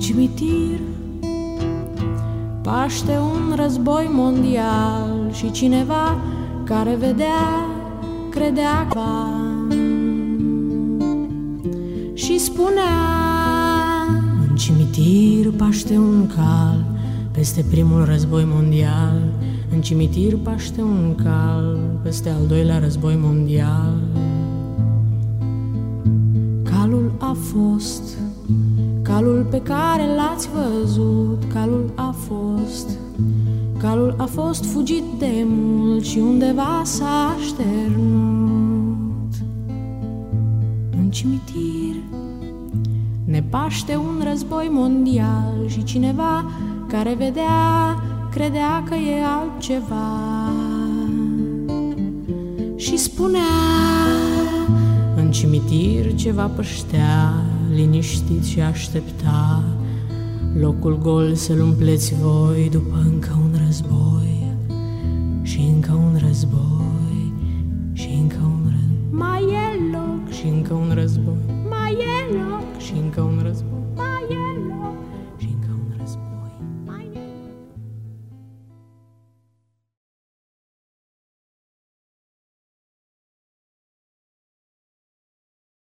cimitir paște un război mondial și cineva care vedea, credea că și spunea: în cimitir paște un cal peste primul război mondial, în cimitir paște un cal peste al doilea război mondial. Calul a fost, calul pe care l-ați văzut, calul a fost fugit de mult și undeva s-a așternut. În cimitir ne paște un război mondial și cineva care vedea, credea că e altceva și spunea: în cimitir ceva păștea, liniștit și aștepta locul gol să-l umpleți voi după încă un război și încă un război și încă un război. Mai e loc și încă un război.